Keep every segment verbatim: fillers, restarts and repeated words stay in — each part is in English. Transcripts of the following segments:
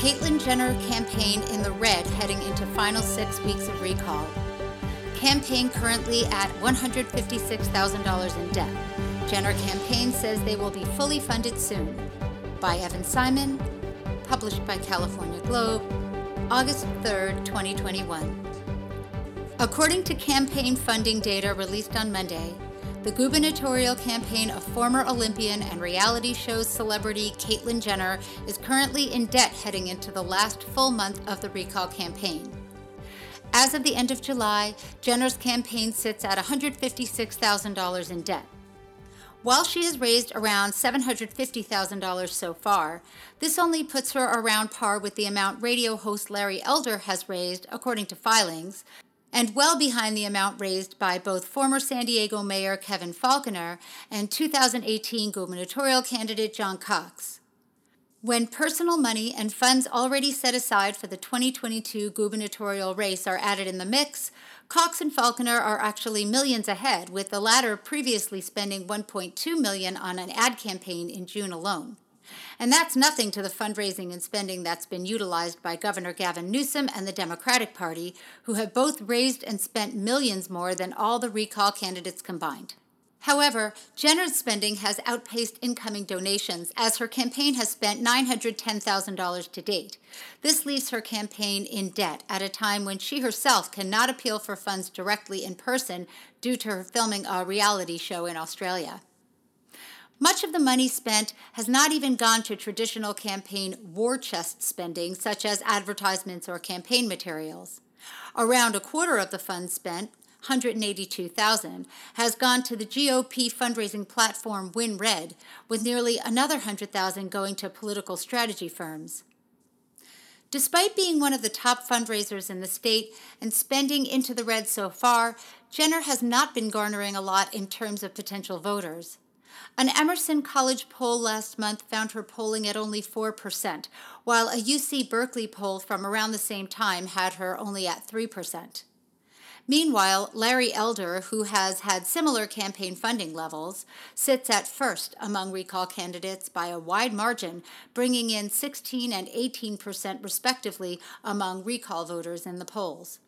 Caitlyn Jenner campaign in the red heading into final six weeks of recall. Campaign currently at one hundred fifty-six thousand dollars in debt. Jenner campaign says they will be fully funded soon. By Evan Simon, published by California Globe, August third, twenty twenty-one. According to campaign funding data released on Monday, the gubernatorial campaign of former Olympian and reality show celebrity Caitlyn Jenner is currently in debt heading into the last full month of the recall campaign. As of the end of July, Jenner's campaign sits at one hundred fifty-six thousand dollars in debt. While she has raised around seven hundred fifty thousand dollars so far, this only puts her around par with the amount radio host Larry Elder has raised, according to filings, and well behind the amount raised by both former San Diego Mayor Kevin Faulconer and two thousand eighteen gubernatorial candidate John Cox. When personal money and funds already set aside for the twenty twenty-two gubernatorial race are added in the mix, Cox and Faulconer are actually millions ahead, with the latter previously spending one point two million dollars on an ad campaign in June alone. And that's nothing to the fundraising and spending that's been utilized by Governor Gavin Newsom and the Democratic Party, who have both raised and spent millions more than all the recall candidates combined. However, Jenner's spending has outpaced incoming donations, as her campaign has spent nine hundred ten thousand dollars to date. This leaves her campaign in debt at a time when she herself cannot appeal for funds directly in person due to her filming a reality show in Australia. Much of the money spent has not even gone to traditional campaign war chest spending, such as advertisements or campaign materials. Around a quarter of the funds spent, one hundred eighty-two thousand dollars, has gone to the G O P fundraising platform WinRed, with nearly another one hundred thousand dollars going to political strategy firms. Despite being one of the top fundraisers in the state and spending into the red so far, Jenner has not been garnering a lot in terms of potential voters. An Emerson College poll last month found her polling at only four percent, while a U C Berkeley poll from around the same time had her only at three percent. Meanwhile, Larry Elder, who has had similar campaign funding levels, sits at first among recall candidates by a wide margin, bringing in sixteen and eighteen percent respectively among recall voters in the polls.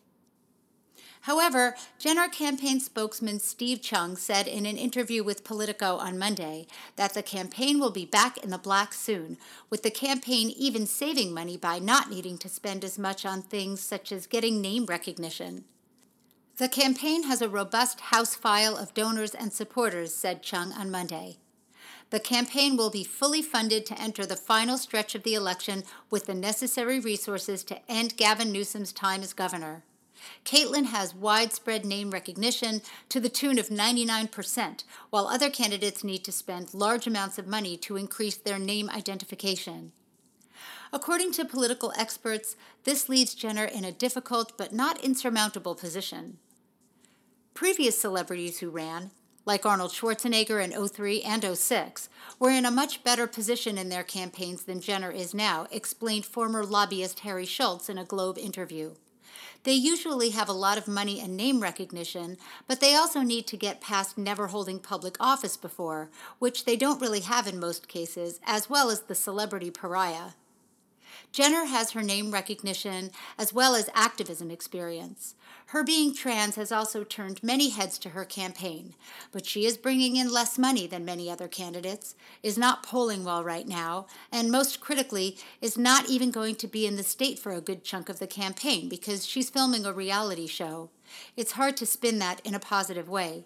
However, Jenner campaign spokesman Steve Chung said in an interview with Politico on Monday that the campaign will be back in the black soon, with the campaign even saving money by not needing to spend as much on things such as getting name recognition. The campaign has a robust House file of donors and supporters, said Chung on Monday. The campaign will be fully funded to enter the final stretch of the election with the necessary resources to end Gavin Newsom's time as governor. Caitlyn has widespread name recognition to the tune of ninety-nine percent, while other candidates need to spend large amounts of money to increase their name identification. According to political experts, this leaves Jenner in a difficult but not insurmountable position. Previous celebrities who ran, like Arnold Schwarzenegger in oh three and oh six, were in a much better position in their campaigns than Jenner is now, explained former lobbyist Harry Schultz in a Globe interview. They usually have a lot of money and name recognition, but they also need to get past never holding public office before, which they don't really have in most cases, as well as the celebrity pariah. Jenner has her name recognition as well as activism experience. Her being trans has also turned many heads to her campaign, but she is bringing in less money than many other candidates, is not polling well right now, and most critically, is not even going to be in the state for a good chunk of the campaign because she's filming a reality show. It's hard to spin that in a positive way.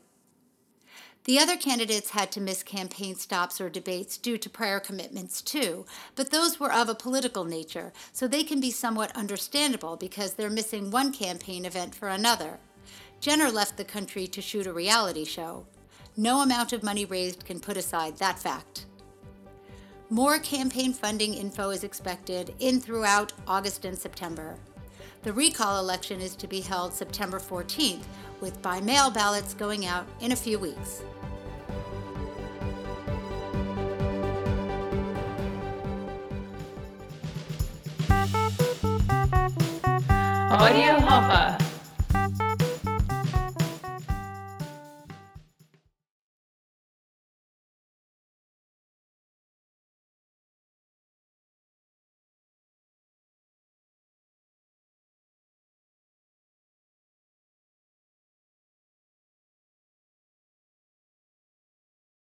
The other candidates had to miss campaign stops or debates due to prior commitments too, but those were of a political nature, so they can be somewhat understandable because they're missing one campaign event for another. Jenner left the country to shoot a reality show. No amount of money raised can put aside that fact. More campaign funding info is expected in throughout August and September. The recall election is to be held September fourteenth, with by-mail ballots going out in a few weeks. Audio Hopper.